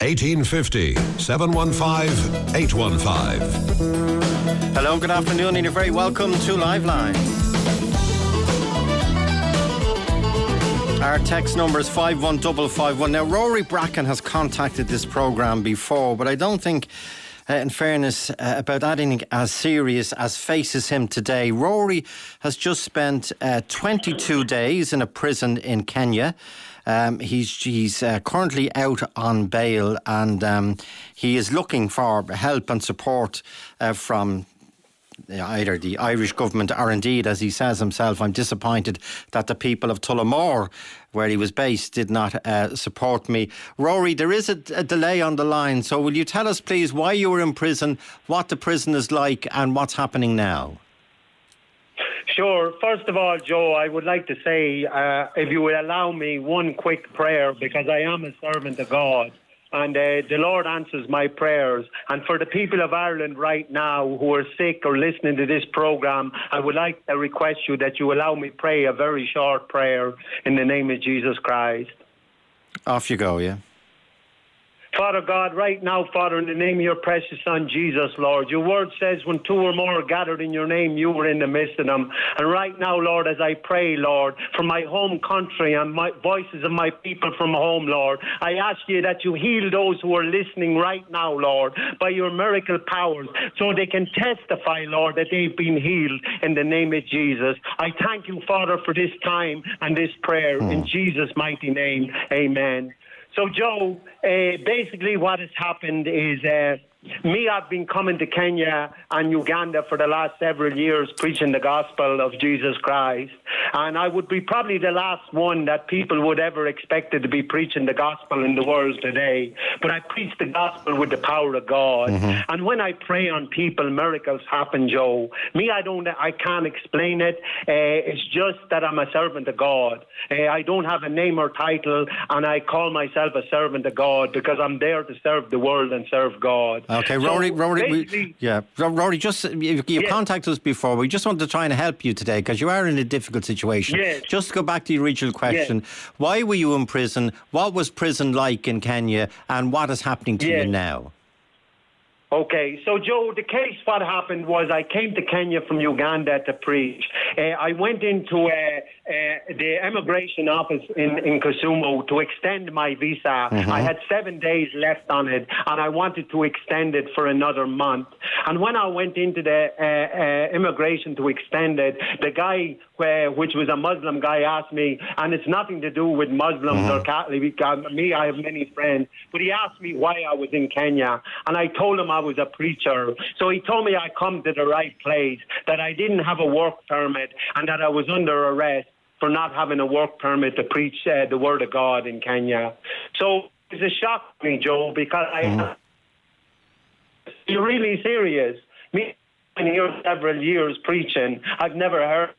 1850 715 815. Hello, good afternoon, and you're very welcome to Live Line. Our text number is 51551. Now, Rory Bracken has contacted this programme before, but I don't think, in fairness, about anything as serious as faces him today. Rory has just spent 22 days in a prison in Kenya. He's currently out on bail, and he is looking for help and support from either the Irish government or indeed, as he says himself, I'm disappointed that the people of Tullamore, where he was based, did not support me. Rory, there is a delay on the line, so will you tell us please why you were in prison, what the prison is like and what's happening now? Sure. First of all, Joe, I would like to say, if you will allow me one quick prayer, because I am a servant of God. And the Lord answers my prayers. And for the people of Ireland right now who are sick or listening to this programme, I would like to request you that you allow me pray a very short prayer in the name of Jesus Christ. Off you go, yeah. Father God, right now, Father, in the name of your precious Son, Jesus, Lord, your word says when two or more are gathered in your name, you are in the midst of them. And right now, Lord, as I pray, Lord, for my home country and my voices of my people from home, Lord, I ask you that you heal those who are listening right now, Lord, by your miracle powers, so they can testify, Lord, that they've been healed in the name of Jesus. I thank you, Father, for this time and this prayer. In Jesus' mighty name, amen. So, Joe, basically what has happened is I've been coming to Kenya and Uganda for the last several years preaching the gospel of Jesus Christ. And I would be probably the last one that people would ever expect to be preaching the gospel in the world today. But I preach the gospel with the power of God. Mm-hmm. And when I pray on people, miracles happen, Joe. I can't explain it. It's just that I'm a servant of God. I don't have a name or title, and I call myself a servant of God because I'm there to serve the world and serve God. Okay, Rory, just you contacted us before. We just wanted to try and help you today because you are in a difficult situation. Yes. Just to go back to the original question, why were you in prison? What was prison like in Kenya, and what is happening to you now? Okay, so Joe, the case, what happened was I came to Kenya from Uganda to preach. I went into the immigration office in Kisumu to extend my visa. Mm-hmm. I had 7 days left on it, and I wanted to extend it for another month. And when I went into the immigration to extend it, the guy, which was a Muslim guy, asked me, and it's nothing to do with Muslims or Catholics. I have many friends, but he asked me why I was in Kenya, and I told him I was a preacher. So he told me I come to the right place, that I didn't have a work permit, and that I was under arrest for not having a work permit to preach the word of God in Kenya. So it's a shock to me, Joe, because you're really serious. Me, I've been here several years preaching. I've never heard.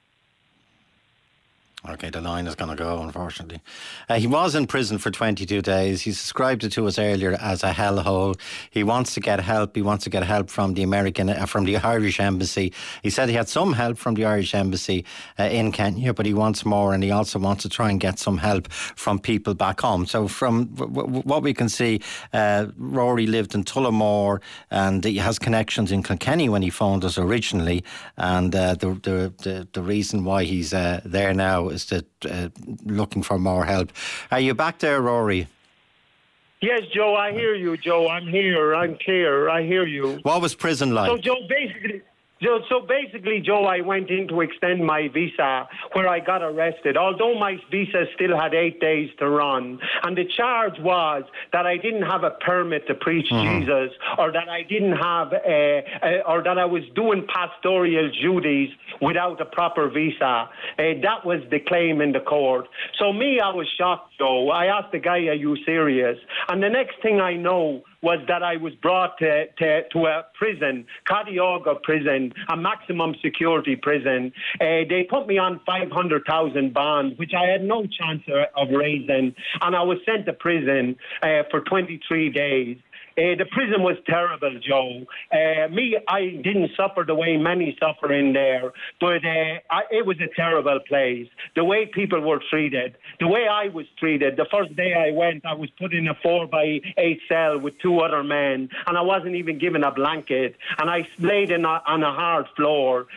Okay, the line is going to go, unfortunately. He was in prison for 22 days. He described it to us earlier as a hellhole. He wants to get help. He wants to get help from the Irish Embassy. He said he had some help from the Irish Embassy in Kenya, but he wants more, and he also wants to try and get some help from people back home. So from what we can see, Rory lived in Tullamore, and he has connections in Kilkenny when he phoned us originally, and the reason why he's there now is that looking for more help. Are you back there, Rory? Yes, Joe, I hear you, Joe. I'm here. I'm clear. I hear you. What was prison like? So, Joe, basically, Joe, I went in to extend my visa where I got arrested, although my visa still had 8 days to run. And the charge was that I didn't have a permit to preach Jesus, or that I didn't have, or that I was doing pastoral duties without a proper visa. That was the claim in the court. So I was shocked, Joe. I asked the guy, are you serious? And the next thing I know was that I was brought to a prison, Kadioga prison, a maximum security prison. They put me on 500,000 bond, which I had no chance of raising, and I was sent to prison for 23 days. The prison was terrible, Joe. I didn't suffer the way many suffer in there, but it was a terrible place. The way people were treated, the way I was treated. The first day I went, I was put in a 4x8 cell with 2 other men, and I wasn't even given a blanket, and I laid on a hard floor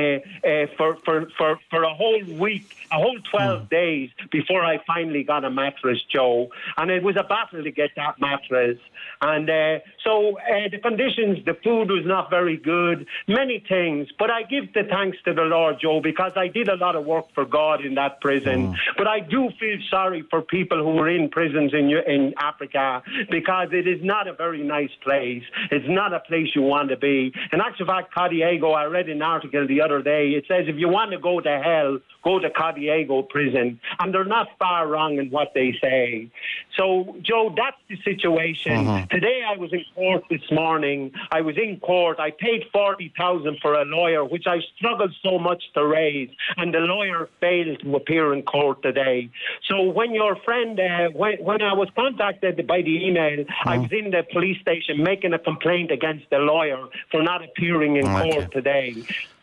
for a whole week, a whole 12 days before I finally got a mattress, Joe. And it was a battle to get that mattress. And so the conditions, the food was not very good, many things. But I give the thanks to the Lord, Joe, because I did a lot of work for God in that prison. But I do feel sorry for people who were in prisons in Africa, because it is not a very nice place. It's not a place you want to be. In actual fact, Cadiego, I read an article the other day. It says if you want to go to hell, go to Cadiego prison. And they're not far wrong in what they say. So, Joe, that's the situation. Today I was in court this morning. I was in court. I paid $40,000 for a lawyer, which I struggled so much to raise. And the lawyer failed to appear in court today. So when your friend, when I was contacted by the email, I was in the police station making a complaint against the lawyer for not appearing in court today.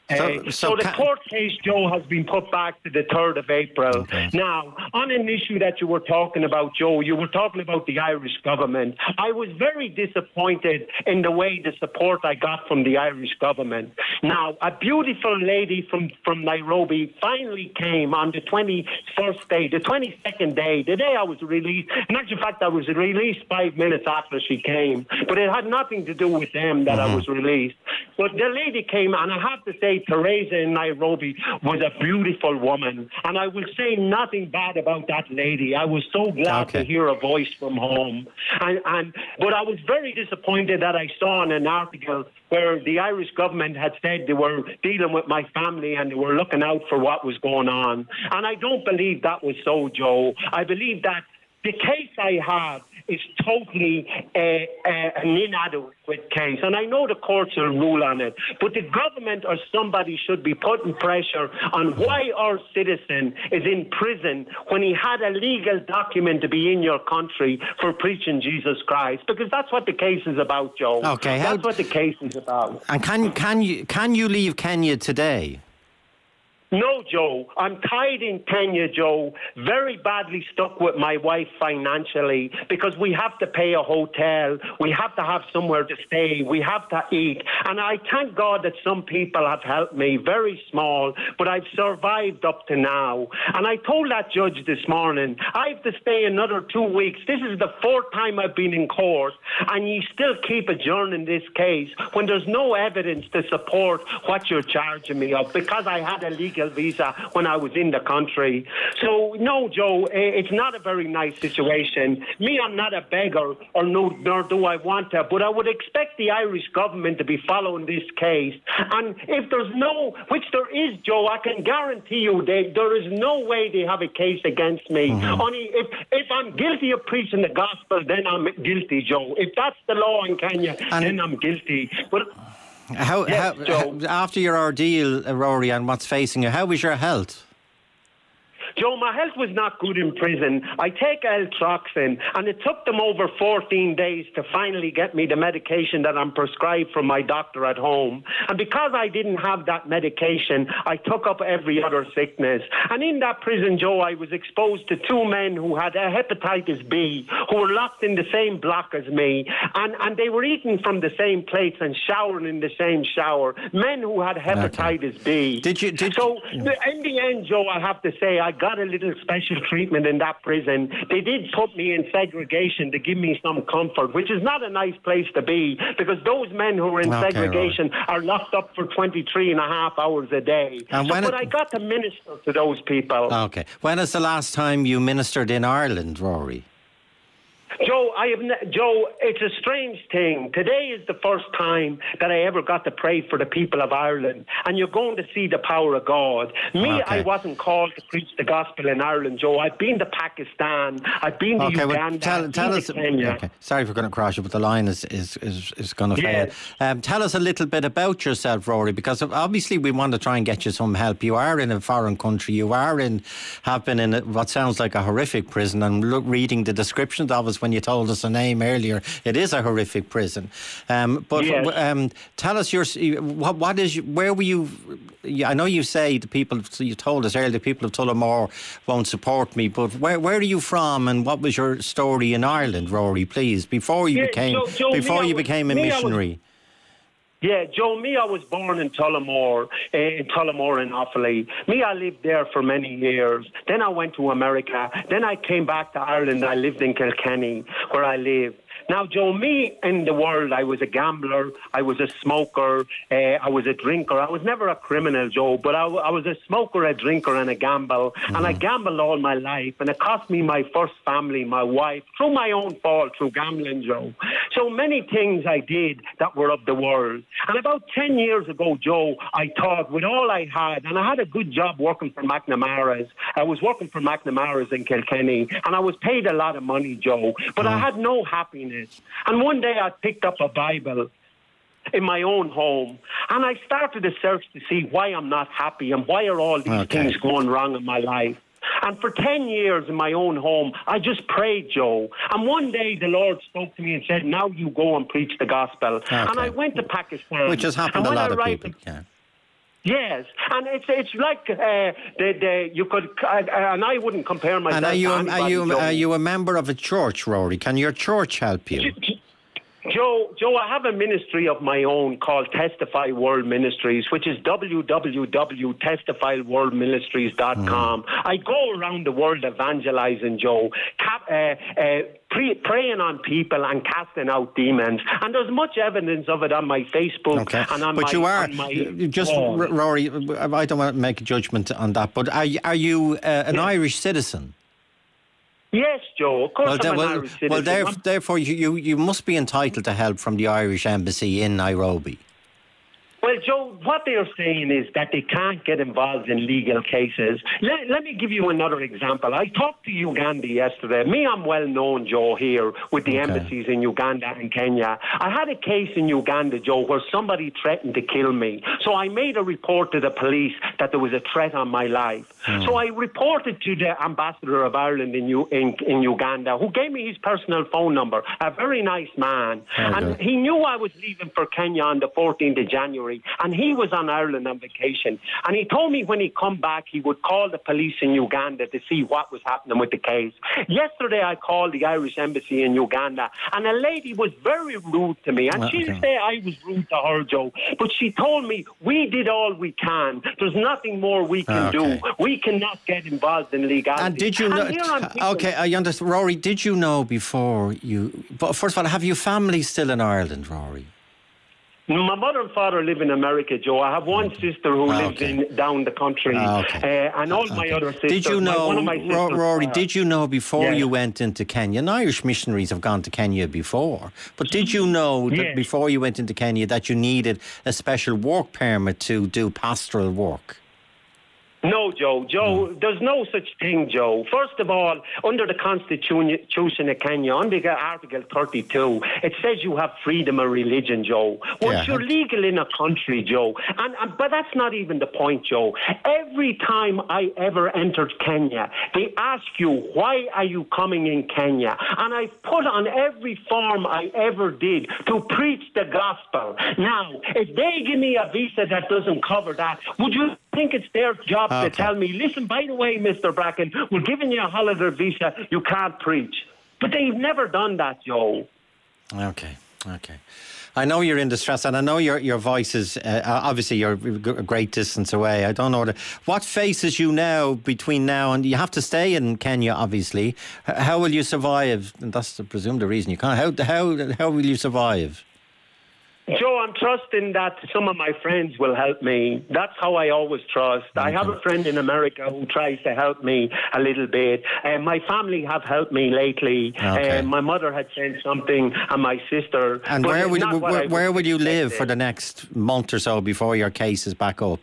So the court case, Joe, has been put back to the 3rd of April. Now, on an issue that you were talking about, Joe, you were talking about the Irish government. I was very disappointed in the way the support I got from the Irish government. Now, a beautiful lady from Nairobi finally came on the 21st day, the 22nd day, the day I was released. In actual fact, I was released 5 minutes after she came, but it had nothing to do with them that I was released. But the lady came, and I have to say, Teresa in Nairobi was a beautiful woman, and I will say nothing bad about that lady. I was so glad to hear a voice from home, but I was very disappointed that I saw in an article where the Irish government had said they were dealing with my family and they were looking out for what was going on, and I don't believe that was so, Joe. I believe that the case I have is totally an inadequate case. And I know the courts will rule on it. But the government or somebody should be putting pressure on why our citizen is in prison when he had a legal document to be in your country for preaching Jesus Christ. Because that's what the case is about, Joe. Okay, that's what the case is about. And can you leave Kenya today? No, Joe. I'm tied in Kenya, Joe, very badly stuck with my wife financially because we have to pay a hotel. We have to have somewhere to stay. We have to eat. And I thank God that some people have helped me, very small, but I've survived up to now. And I told that judge this morning, I have to stay another 2 weeks. This is the 4th time I've been in court, and you still keep adjourning this case when there's no evidence to support what you're charging me of because I had a legal visa when I was in the country. So, no, Joe, it's not a very nice situation. Me, I'm not a beggar, nor do I want to, but I would expect the Irish government to be following this case. And if there's which there is, Joe, I can guarantee you there is no way they have a case against me. Only if I'm guilty of preaching the gospel, then I'm guilty, Joe. If that's the law in Kenya, then I'm guilty. But How, after your ordeal, Rory, and what's facing you, how was your health? Joe, my health was not good in prison. I take L-Troxin, and it took them over 14 days to finally get me the medication that I'm prescribed from my doctor at home. And because I didn't have that medication, I took up every other sickness. And in that prison, Joe, I was exposed to 2 men who had a hepatitis B, who were locked in the same block as me, and they were eating from the same plates and showering in the same shower. Men who had hepatitis B. So in the end, Joe, I have to say, I got a little special treatment in that prison. They did put me in segregation to give me some comfort, which is not a nice place to be because those men who are in segregation are locked up for 23 and a half hours a day. But I got to minister to those people. Okay. When is the last time you ministered in Ireland, Rory? Joe, it's a strange thing. Today is the first time that I ever got to pray for the people of Ireland, and you're going to see the power of God. I wasn't called to preach the gospel in Ireland, Joe. I've been to Pakistan, I've been to Uganda, tell us, Kenya. Okay. Sorry for going to cross you, but the line is going to fail. Tell us a little bit about yourself, Rory, because obviously we want to try and get you some help. You are in a foreign country. You have been in what sounds like a horrific prison, and reading the descriptions of us because when you told us a name earlier, it is a horrific prison. But Yes. tell us where were you? I know you say the people, so you told us earlier, the people of Tullamore won't support me, but where are you from and what was your story in Ireland, Rory, please, before you became a missionary? Yeah, Joe, I was born in Tullamore in Offaly. I lived there for many years. Then I went to America. Then I came back to Ireland. I lived in Kilkenny, where I lived. Now, Joe, in the world, I was a gambler, I was a smoker, I was a drinker. I was never a criminal, Joe, but I was a smoker, a drinker, and a gambler. And I gambled all my life, and it cost me my first family, my wife, through my own fault, through gambling, Joe. So many things I did that were of the world. And about 10 years ago, Joe, I thought with all I had, and I had a good job working for McNamara's. I was working for McNamara's in Kilkenny, and I was paid a lot of money, Joe, but I had no happiness. And one day I picked up a Bible in my own home, and I started to search to see why I'm not happy and why are all these things going wrong in my life. And for 10 years in my own home, I just prayed, Joe. And one day the Lord spoke to me and said, now you go and preach the gospel. And I went to Pakistan. Which has happened to a lot of people, Yes, and it's like you could, and I wouldn't compare myself. And are you a member of a church, Rory? Can your church help you? Joe, I have a ministry of my own called Testify World Ministries, which is www.testifyworldministries.com. I go around the world evangelizing, Joe, praying on people and casting out demons. And there's much evidence of it on my Facebook and on Rory, I don't want to make a judgment on that, but are you an Irish citizen? Yes, Joe. Of course, I'm an Irish citizen. Well, therefore, you must be entitled to help from the Irish Embassy in Nairobi. Well, Joe, what they're saying is that they can't get involved in legal cases. Let me give you another example. I talked to Uganda yesterday. I'm well known, Joe, here with the embassies in Uganda and Kenya. I had a case in Uganda, Joe, where somebody threatened to kill me. So I made a report to the police that there was a threat on my life. So I reported to the ambassador of Ireland in Uganda, who gave me his personal phone number, a very nice man. And he knew I was leaving for Kenya on the 14th of January. And he was on Ireland on vacation. And he told me when he come back, he would call the police in Uganda to see what was happening with the case. Yesterday, I called the Irish Embassy in Uganda, and a lady was very rude to me. And she didn't say I was rude to her, Joe, but she told me, we did all we can. There's nothing more we can do. We cannot get involved in legality. And did you know... Okay, I understand. Rory, did you know before you... But first of all, have you family still in Ireland, Rory? My mother and father live in America, Joe. I have one sister who lives down the country, and all my other sisters. Did you know, Rory? Did you know before you went into Kenya? And Irish missionaries have gone to Kenya before, but did you know that before you went into Kenya that you needed a special work permit to do pastoral work? No, Joe. There's no such thing, Joe. First of all, under the Constitution of Kenya, under Article 32, it says you have freedom of religion, Joe. Once you're legal in a country, Joe, but that's not even the point, Joe. Every time I ever entered Kenya, they ask you, why are you coming in Kenya? And I've put on every form I ever did to preach the gospel. Now, if they give me a visa that doesn't cover that, would you think it's their job to tell me, listen, by the way, Mr. Bracken, we're giving you a holiday visa, you can't preach. But they've never done that, Joe. Okay. I know you're in distress, and I know your voice is, obviously you're a great distance away. I don't know what faces you now between now and you have to stay in Kenya, obviously. How will you survive? And that's, I presume, the reason you can't. How will you survive? Joe, I'm trusting that some of my friends will help me. That's how I always trust. I have a friend in America who tries to help me a little bit. My family have helped me lately. My mother had sent something, and my sister. And where will you live for the next month or so before your case is back up?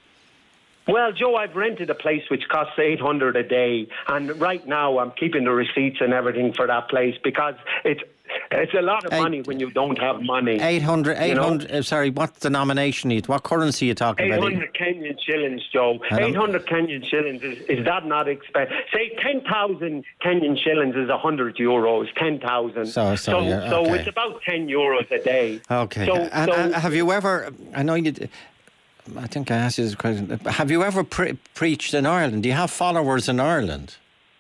Well, Joe, I've rented a place which costs $800 a day, and right now I'm keeping the receipts and everything for that place because It's a lot of money when you don't have money. 800 sorry, what's the nomination? What currency are you talking about? 800 Kenyan shillings, Joe. 800 Kenyan shillings, is that not expensive? Say 10,000 Kenyan shillings is 100 euros, 10,000. So it's about 10 euros a day. Okay. And have you ever, I know you did, I think I asked you this question, have you ever preached in Ireland? Do you have followers in Ireland?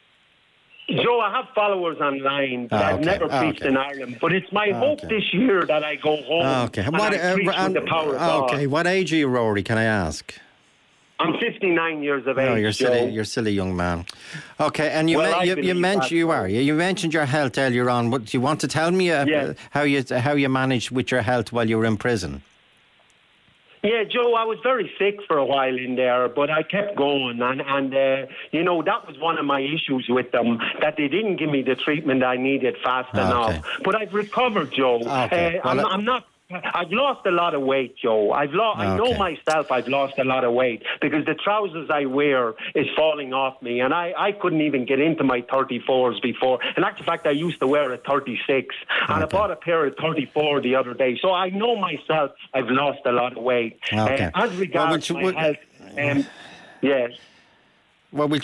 Joe, I have followers online, but I've never preached in Ireland. But it's my hope this year that I go home and I preach with the power of God. Okay, what age are you, Rory, can I ask? I'm 59 years of age, you're still a young man. Okay, and you mentioned your health earlier on. Do you want to tell me how you managed with your health while you were in prison? Yeah, Joe, I was very sick for a while in there, but I kept going. And that was one of my issues with them, that they didn't give me the treatment I needed fast enough. But I've recovered, Joe. Okay. I've lost a lot of weight, Joe. I know myself I've lost a lot of weight because the trousers I wear is falling off me, and I couldn't even get into my 34s before. In actual fact, I used to wear a 36, and I bought a pair of 34 the other day. So I know myself I've lost a lot of weight. As regards my health, yes. Well, we'll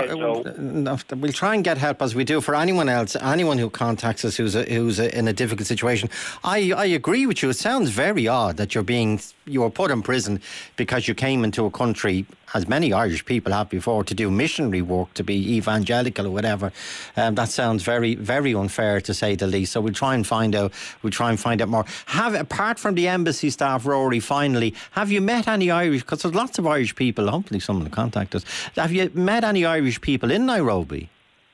try and get help as we do for anyone else, anyone who contacts us who's in a difficult situation. I agree with you. It sounds very odd that you were put in prison because you came into a country, as many Irish people have before, to do missionary work, to be evangelical or whatever. That sounds very, very unfair, to say the least. So we'll try and find out. More. Apart from the embassy staff, Rory, finally, have you met any Irish? Because there's lots of Irish people. Hopefully, someone will contact us. Have you met any Irish people in Nairobi?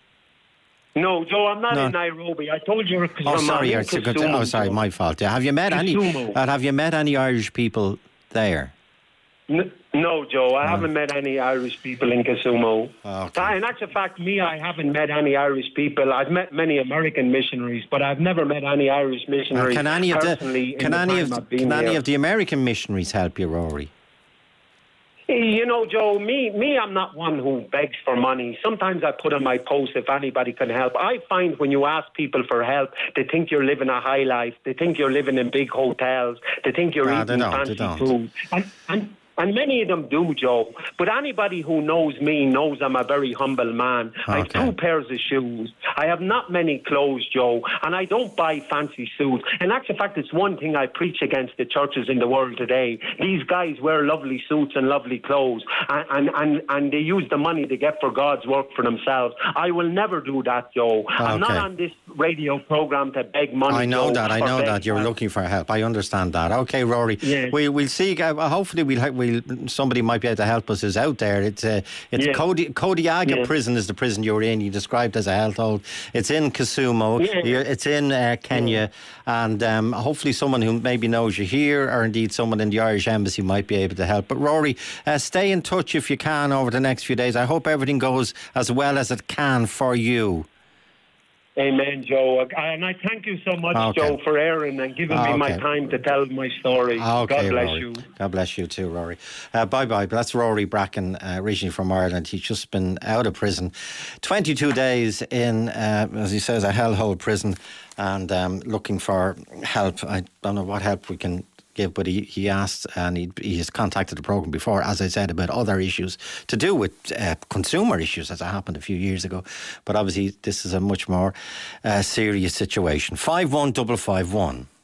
No, Joe, I'm not in Nairobi. I told you because sorry, my fault. Yeah. Have you met any Irish people there? No, Joe, I haven't met any Irish people in Kisumu. Okay. In actual fact, I haven't met any Irish people. I've met many American missionaries, but I've never met any Irish missionaries. Can any of the American missionaries help you, Rory? You know, Joe, me, I'm not one who begs for money. Sometimes I put on my post if anybody can help. I find when you ask people for help, they think you're living a high life. They think you're living in big hotels. They think you're eating fancy food. And many of them do, Joe. But anybody who knows me knows I'm a very humble man. I have 2 pairs of shoes. I have not many clothes, Joe. And I don't buy fancy suits. In actual fact, it's one thing I preach against the churches in the world today. These guys wear lovely suits and lovely clothes. And they use the money they get for God's work for themselves. I will never do that, Joe. I'm not on this radio program to beg money. I know that. You're looking for help. I understand that. Okay, Rory. Yes. We'll see. Hopefully somebody might be able to help us who's out there. It's Kodiaga prison is the prison you're in. You described as a hellhole. It's in Kisumu. It's in Kenya, and hopefully someone who maybe knows you here, or indeed someone in the Irish Embassy, might be able to help. But Rory, stay in touch if you can over the next few days. I hope everything goes as well as it can for you. Amen, Joe. And I thank you so much, Joe, for airing and giving me my time to tell my story. God bless Rory. you. God bless you too, Rory. Bye-bye. But that's Rory Bracken, originally from Ireland. He's just been out of prison. 22 days in, as he says, a hellhole prison, and looking for help. I don't know what help we can give, but he asked, and he has contacted the programme before, as I said, about other issues to do with consumer issues, as it happened a few years ago. But obviously this is a much more serious situation. 51551